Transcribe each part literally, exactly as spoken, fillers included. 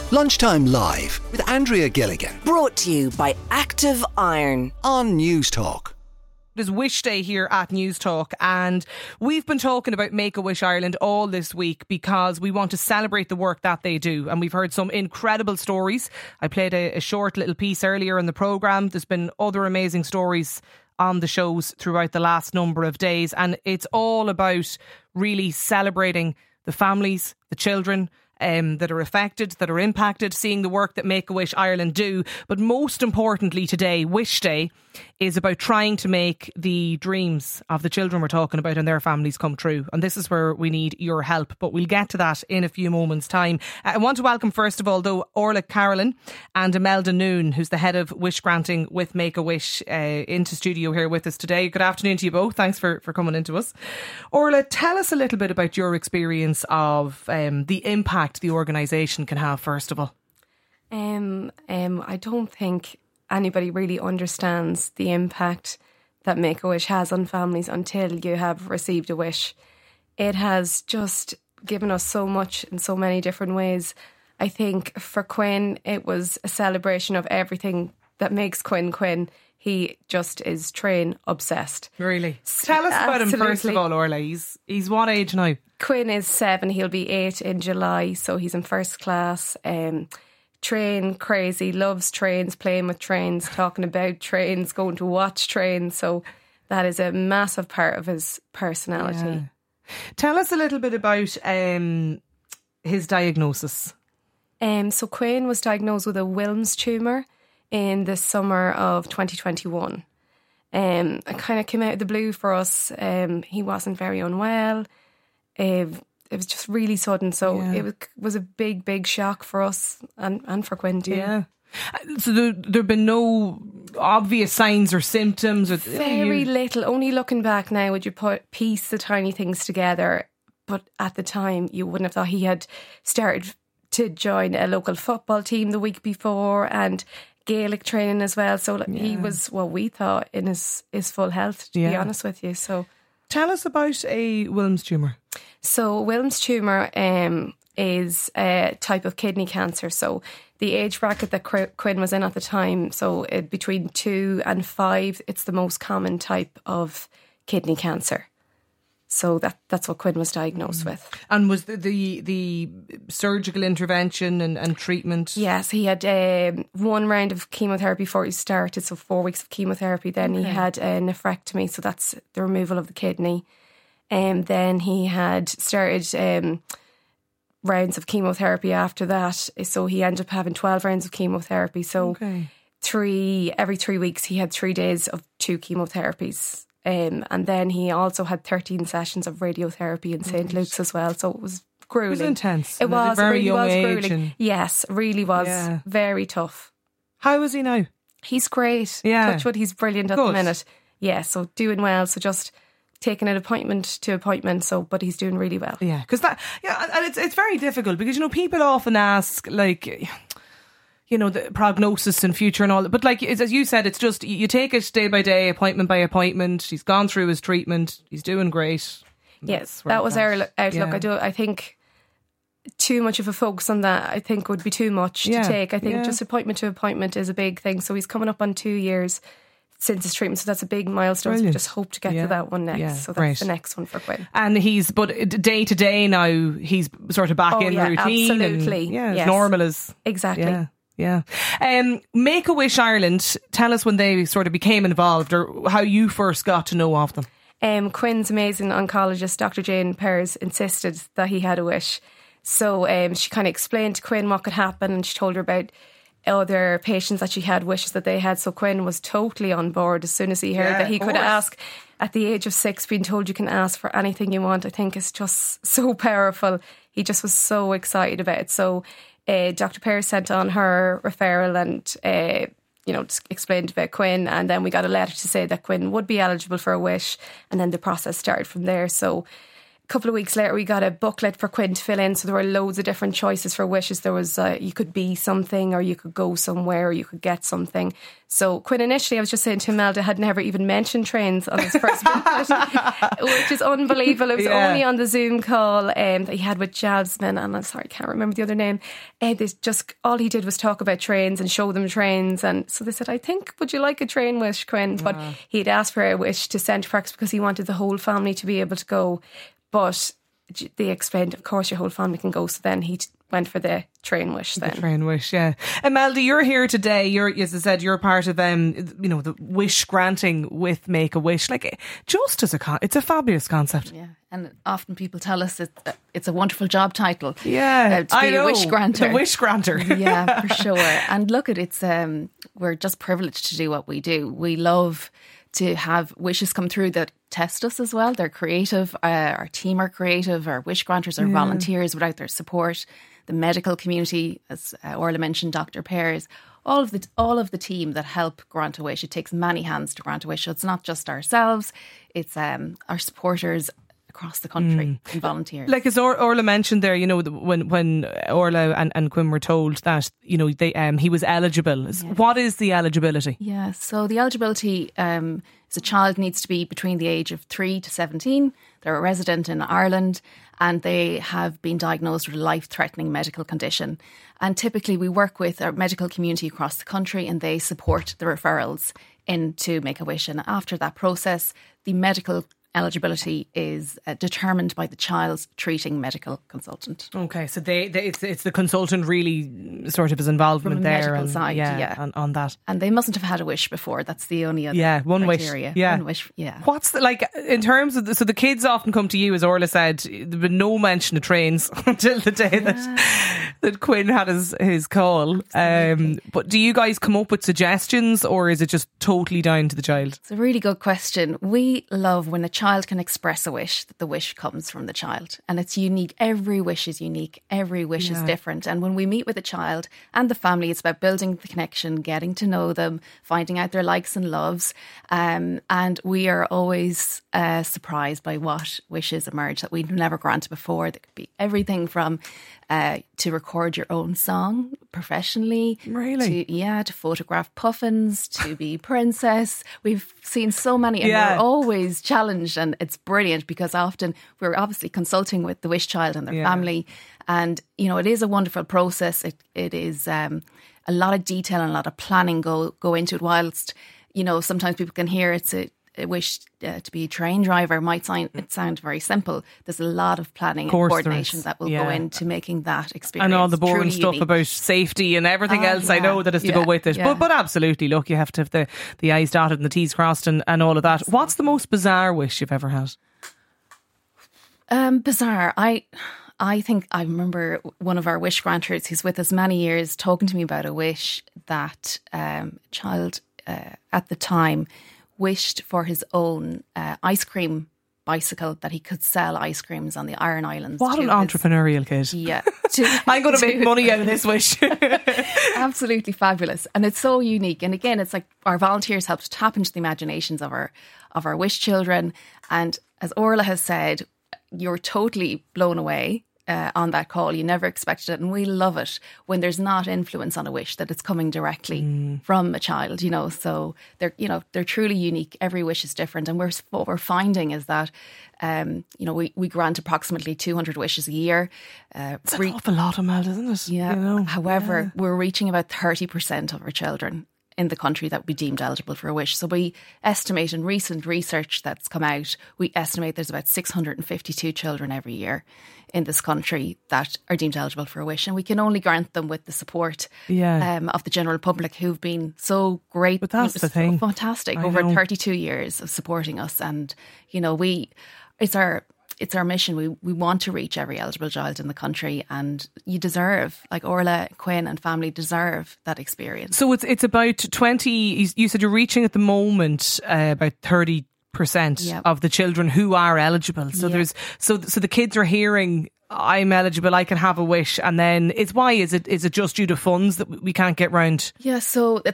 Lunchtime Live with Andrea Gilligan Brought to you by Active Iron on News Talk. It is Wish Day here at News Talk, and we've been talking about Make-A-Wish Ireland all this week because we want to celebrate the work that they do, and we've heard some incredible stories. I played a, a short little piece earlier in the programme. There's been other amazing stories on the shows throughout the last number of days, and it's all about really celebrating the families, the children Um, that are affected, that are impacted, seeing the work that Make-A-Wish Ireland do. But most importantly today, Wish Day is about trying to make the dreams of the children we're talking about and their families come true. And this is where we need your help. But we'll get to that in a few moments' time. I want to welcome, first of all, though, Orla Carolyn and Imelda Noon, who's the head of wish granting with Make-A-Wish, uh, into studio here with us today. Good afternoon to you both. Thanks for, for coming into us. Orla, tell us a little bit about your experience of um, the impact the organisation can have, first of all. Um, um, I don't think anybody really understands the impact that Make-A-Wish has on families until you have received a wish. It has just given us so much in so many different ways. I think for Quinn, it was a celebration of everything that makes Quinn Quinn. He just is train obsessed. Really? Tell us about Absolutely. him first of all, Orla. He's, he's what age now? Quinn is seven. He'll be eight in July, so he's in first class. Um, train crazy, loves trains, playing with trains, talking about trains, going to watch trains. So that is a massive part of his personality. Yeah. Tell us a little bit about um, his diagnosis. Um, so Quinn was diagnosed with a Wilms tumour in the summer of twenty twenty-one. Um, it kind of came out of the blue for us. Um, he wasn't very unwell. Uh, it was just really sudden, so Yeah. it was, was a big, big shock for us and, and for Quinn too. Yeah. So there there have been no obvious signs or symptoms? Or Very you... little. Only looking back now would you put piece the tiny things together. But at the time, you wouldn't have thought. He had started to join a local football team the week before and Gaelic training as well. So like, Yeah. he was what we thought in his, his full health, to Yeah. be honest with you. So Tell us about a Wilms tumour. So Wilms tumour um, is a type of kidney cancer. So the age bracket that Qu- Quinn was in at the time, so it, between two and five, it's the most common type of kidney cancer. So that that's what Quinn was diagnosed mm. with. And was the the, the surgical intervention and, and treatment? Yes, he had um, one round of chemotherapy before he started, so four weeks of chemotherapy. Then okay. he had a nephrectomy, so that's the removal of the kidney. And um, then he had started um, rounds of chemotherapy after that. So he ended up having twelve rounds of chemotherapy. So okay. three every three weeks he had three days of two chemotherapies. Um, and then he also had thirteen sessions of radiotherapy in Saint Luke's as well. So it was grueling. It was intense. It was. At a very it really young was age grueling. and... Yes, really was. Yeah. Very tough. How is he now? He's great. Yeah. Touch wood, he's brilliant at Good. the minute. Yeah, so doing well. So just taking an appointment to appointment. So, but he's doing really well. Yeah, because that, yeah, and it's it's very difficult because, you know, people often ask, like, you know, the prognosis and future and all that. But like, as you said, it's just, you take it day by day, appointment by appointment. He's gone through his treatment. He's doing great. Yes, that was our outlook. Yeah. I do. I think too much of a focus on that, I think, would be too much yeah. to take. I think yeah. just appointment to appointment is a big thing. So he's coming up on two years since his treatment. So that's a big milestone. Brilliant. So we just hope to get yeah. to that one next. Yeah, so that's great. the next one for Quinn. And he's, but day to day now, he's sort of back oh, in yeah, routine. Absolutely. And, yeah, yes. as normal as. Exactly. Yeah. Yeah. Um, Make-A-Wish Ireland, tell us when they sort of became involved or how you first got to know of them. Um, Quinn's amazing oncologist, Doctor Jane Pears, insisted that he had a wish. So um, she kind of explained to Quinn what could happen, and she told her about other patients that she had wishes that they had. So Quinn was totally on board as soon as he heard yeah, that he could ask. At the age of six, being told you can ask for anything you want, I think is just so powerful. He just was so excited about it. So uh, Doctor Pears sent on her referral and uh, you know, just explained about Quinn, and then we got a letter to say that Quinn would be eligible for a wish, and then the process started from there. So couple of weeks later, we got a booklet for Quinn to fill in. So there were loads of different choices for wishes. There was, uh, you could be something, or you could go somewhere, or you could get something. So Quinn initially, I was just saying to Imelda, had never even mentioned trains on his first booklet, which is unbelievable. It was Yeah. only on the Zoom call um, that he had with Jasmine, and I'm sorry, I can't remember the other name. Uh, this just all he did was talk about trains and show them trains. And so they said, I think, would you like a train wish, Quinn? But Wow. he'd asked for a wish to Centre Parks because he wanted the whole family to be able to go. But they explained, of course, your whole family can go. So then he t- went for the train wish then. The train wish, yeah. Imelda, you're here today. You're, as I said, you're part of, um, you know, the wish granting with Make-A-Wish. Like, just as a, con- it's a fabulous concept. Yeah, and often people tell us it's a, it's a wonderful job title. Yeah, uh, to be I know. a wish granter. The wish granter. Yeah, for sure. And look, at it's um, we're just privileged to do what we do. We love to have wishes come through that test us as well. They're creative. Uh, our team are creative. Our wish granters are yeah. volunteers. Without their support, the medical community, as uh, Orla mentioned, Doctor Pears, all of the all of the team that help grant a wish. It takes many hands to grant a wish. So it's not just ourselves. It's um, our supporters across the country mm. and volunteers. Like as Or- Orla mentioned there, you know, when when Orla and, and Quinn were told that, you know, they um he was eligible. Yeah. What is the eligibility? Yeah, so the eligibility um, is a child needs to be between the age of three to seventeen. They're a resident in Ireland and they have been diagnosed with a life-threatening medical condition. And typically we work with our medical community across the country and they support the referrals into Make-A-Wish. And after that process, the medical eligibility is uh, determined by the child's treating medical consultant. Okay, so they, they it's it's the consultant really sort of his involvement From a there medical and, side, yeah, yeah. On, on that. And they mustn't have had a wish before. That's the only other yeah one criteria. wish. Yeah, one wish. Yeah. What's the, like in terms of the, so the kids often come to you, as Orla said. There's been no mention of trains until the day yeah. that that Quinn had his his call. Um, but do you guys come up with suggestions, or is it just totally down to the child? It's a really good question. We love when a child can express a wish, that the wish comes from the child, and it's unique. Every wish is unique. Every wish yeah. is different. And when we meet with a child and the family, it's about building the connection, getting to know them, finding out their likes and loves. Um, and we are always uh, surprised by what wishes emerge that we've never granted before. That could be everything from uh, to record your own song professionally. Really? To, yeah, to photograph puffins, to be princess. We've seen so many, and yeah. we're always challenged, and it's brilliant because often we're obviously consulting with the wish child and their yeah. family, and you know it is a wonderful process. It it is um, a lot of detail and a lot of planning go go into it. Whilst you know sometimes people can hear it's a, a wish uh, to be a train driver might sound it sound very simple. There's a lot of planning and coordination that will yeah. go into making that experience, and all the boring stuff unique. About safety and everything oh, else. Yeah. I know that is to yeah. go with it, yeah. but but absolutely, look, you have to have the the I's dotted and the T's crossed and, and all of that. What's the most bizarre wish you've ever had? Um, bizarre. I, I think I remember one of our wish granters who's with us many years talking to me about a wish that um, a child uh, at the time wished for his own uh, ice cream bicycle, that he could sell ice creams on the Iron Islands. What an entrepreneurial kid. Yeah. To, I'm going to make money out of this wish. Absolutely fabulous. And it's so unique. And again, it's like our volunteers help to tap into the imaginations of our of our wish children. And as Orla has said, you're totally blown away uh, on that call. You never expected it. And we love it when there's not influence on a wish, that it's coming directly mm. from a child, you know. So they're, you know, they're truly unique. Every wish is different. And we're, what we're finding is that, um, you know, we, we grant approximately two hundred wishes a year. Uh, it's re- an awful lot, Imelda, isn't it? Yeah. You know? However, yeah. we're reaching about thirty percent of our children in the country that would be deemed eligible for a wish. So we estimate, in recent research that's come out, we estimate there's about six hundred fifty-two children every year in this country that are deemed eligible for a wish. And we can only grant them with the support yeah. um, of the general public, who've been so great. But that's the thing. Fantastic. I over know. thirty-two years of supporting us. And, you know, we, it's our... It's our mission. We we want to reach every eligible child in the country, and you deserve, like Orla, Quinn and family deserve that experience. So it's it's about twenty, you said you're reaching at the moment uh, about thirty percent Yep. of the children who are eligible. So Yep. there's so so the kids are hearing, I'm eligible, I can have a wish, and then it's why is it is it just due to funds that we can't get round? Yeah, so it's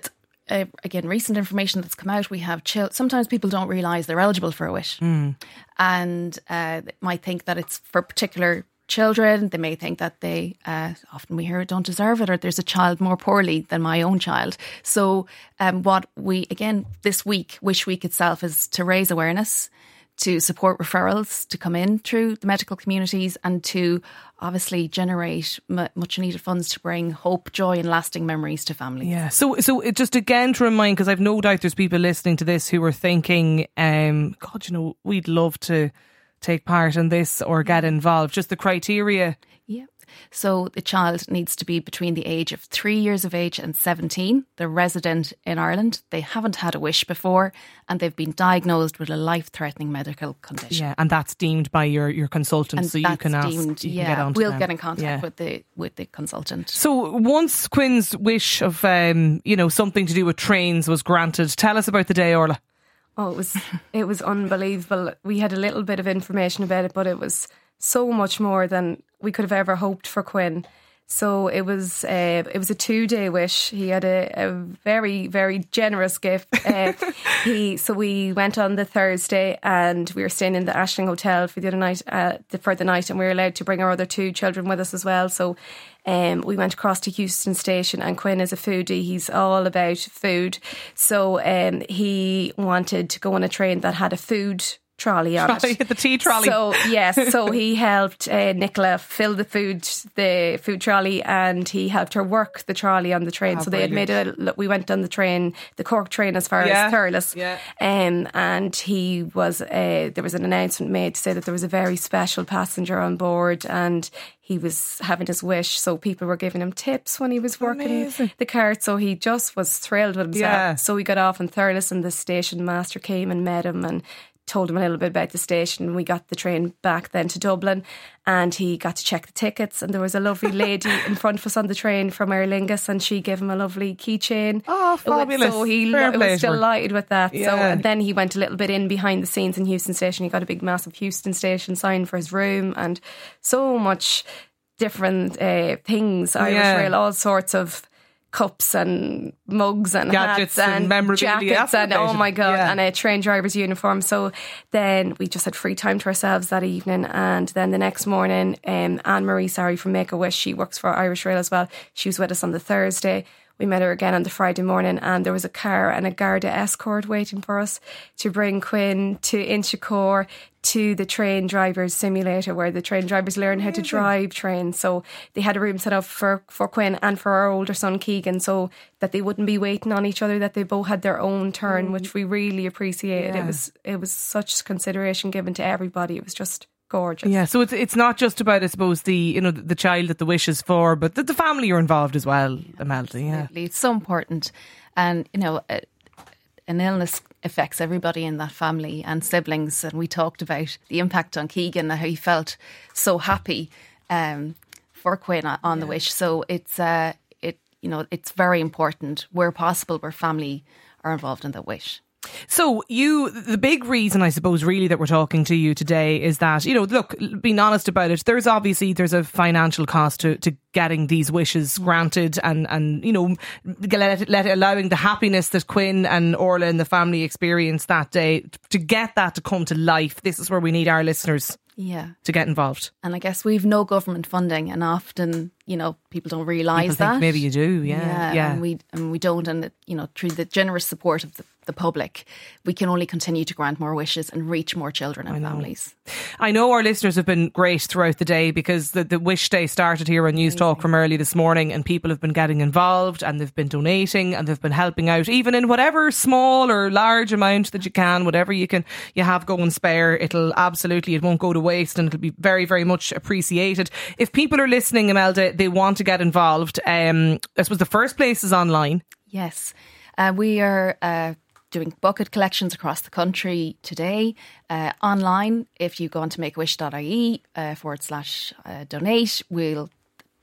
uh, again, recent information that's come out, we have chil- sometimes people don't realise they're eligible for a wish, mm. and uh, might think that it's for particular children. They may think that they, uh, often we hear, don't deserve it, or there's a child more poorly than my own child. So um, what we, again, this week, Wish Week itself, is to raise awareness, to support referrals to come in through the medical communities, and to obviously generate m- much needed funds to bring hope, joy and lasting memories to families. Yeah. So, so it just again to remind, because I've no doubt there's people listening to this who are thinking, um, God, you know, we'd love to take part in this or get involved. Just the criteria. Yeah. So the child needs to be between the age of three years of age and seventeen. They're resident in Ireland. They haven't had a wish before, and they've been diagnosed with a life-threatening medical condition. Yeah, and that's deemed by your, your consultant, and so you can ask. Deemed, you yeah, can get on to we'll them. get in contact yeah. with the with the consultant. So once Quinn's wish of um, you know something to do with trains was granted, tell us about the day, Orla. Oh, it was it was unbelievable. We had a little bit of information about it, but it was so much more than we could have ever hoped for Quinn. So it was uh, it was a two day wish. He had a, a very very generous gift. Uh, he so we went on the Thursday, and we were staying in the Ashling Hotel for the other night uh, the, for the night, and we were allowed to bring our other two children with us as well. So um, we went across to Euston Station, and Quinn is a foodie. He's all about food. So um, he wanted to go on a train that had a food trolley on trolley, it. The tea trolley. So yes, so he helped uh, Nicola fill the food the food trolley, and he helped her work the trolley on the train. Oh, so they had made a we went on the train, the Cork train, as far yeah. as Thurles. Yeah. Um, and he was uh, there was an announcement made to say that there was a very special passenger on board, and he was having his wish, so people were giving him tips when he was working Amazing. the cart. So he just was thrilled with himself. Yeah. So he got off in Thurles, and the station master came and met him and told him a little bit about the station. We got the train back then to Dublin, and he got to check the tickets, and there was a lovely lady in front of us on the train from Aer Lingus, and she gave him a lovely keychain. Oh, fabulous. So he Fair lo- play was to her. delighted with that. Yeah. So and then he went a little bit in behind the scenes in Euston Station. He got a big massive Euston Station sign for his room, and so much different uh, things, Irish Yeah. Rail, all sorts of cups and mugs and Gadgets hats and and, memorabilia. jackets and oh my god Yeah. and a train driver's uniform. So then we just had free time to ourselves that evening, and then the next morning um, Anne-Marie sorry from Make-A-Wish, she works for Irish Rail as well, she was with us on the Thursday. We met her again on the Friday morning, and there was a car and a Garda escort waiting for us to bring Quinn to Inchicore to the train drivers simulator, where the train drivers learn how to drive trains. So they had a room set up for, for Quinn and for our older son Keegan, so that they wouldn't be waiting on each other, that they both had their own turn, mm. which we really appreciated. Yeah. It was it was such consideration given to everybody. It was just gorgeous. Yeah, so it's it's not just about, I suppose, the you know the child that the wish is for, but the, the family are involved as well, Imelda. Yeah, absolutely. It's so important, and you know, uh, an illness affects everybody in that family and siblings. And we talked about the impact on Keegan and how he felt so happy um, for Quinn on yeah. the wish. So it's uh, it you know it's very important where possible where family are involved in the wish. So you, the big reason I suppose really that we're talking to you today is that, you know, look, being honest about it, there's obviously, there's a financial cost to, to getting these wishes granted and, and you know, let, let allowing the happiness that Quinn and Orla and the family experienced that day, to get that to come to life. This is where we need our listeners yeah. to get involved. And I guess we've no government funding, and often, you know, people don't realise people that. Think maybe you do, yeah. Yeah, yeah. And, we, and we don't, and, you know, through the generous support of the the public, we can only continue to grant more wishes and reach more children and I families. I know our listeners have been great throughout the day, because the, the Wish Day started here on News Talk from early this morning, and people have been getting involved and they've been donating and they've been helping out, even in whatever small or large amount that you can, whatever you can, you have going spare. It'll absolutely, it won't go to waste, and it'll be very, very much appreciated. If people are listening, Imelda, they want to get involved, um, I suppose the first place is online. Yes. Uh, we are uh, doing bucket collections across the country today. Uh, online, if you go on to make a wish dot I E uh, forward slash uh, donate, we'll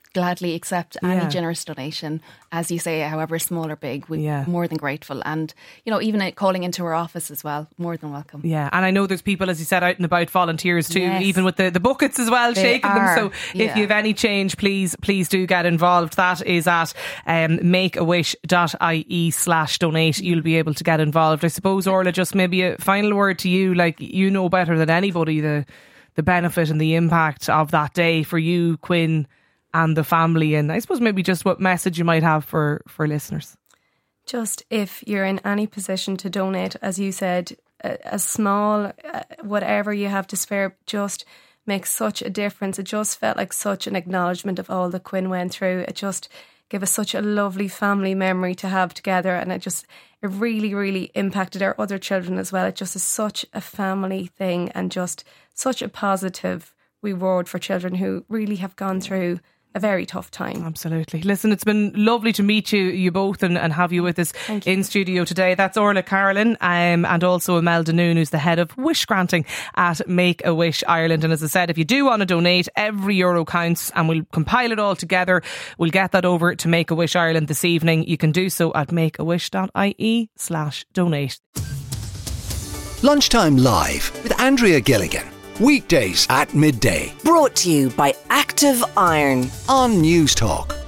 gladly accept any Yeah. generous donation, as you say, however small or big. We're Yeah. more than grateful. And, you know, even calling into our office as well, more than welcome. Yeah, and I know there's people, as you said, out and about, volunteers too, Yes. even with the, the buckets as well, They shaking them. are, So if yeah. you have any change, please, please do get involved. That is at um, makeawish.ie slash donate. You'll be able to get involved. I suppose, Orla, just maybe a final word to you. Like, you know better than anybody the the benefit and the impact of that day for you, Quinn, and the family. And I suppose maybe just what message you might have for, for listeners. Just if you're in any position to donate, as you said, a, a small, uh, whatever you have to spare, just makes such a difference. It just felt like such an acknowledgement of all that Quinn went through. It just gave us such a lovely family memory to have together, and it just, it really, really impacted our other children as well. It just is such a family thing, and just such a positive reward for children who really have gone through a very tough time. Absolutely. Listen, it's been lovely to meet you, you both, and, and have you with us in studio today. That's Orla Carolyn, um, and also Imelda Noon, who's the head of wish granting at Make-A-Wish Ireland. And as I said, if you do want to donate, every euro counts, and we'll compile it all together. We'll get that over to Make-A-Wish Ireland this evening. You can do so at makeawish.ie slash donate. Lunchtime Live with Andrea Gilligan. Weekdays at midday Brought to you by Active Iron. on News Talk.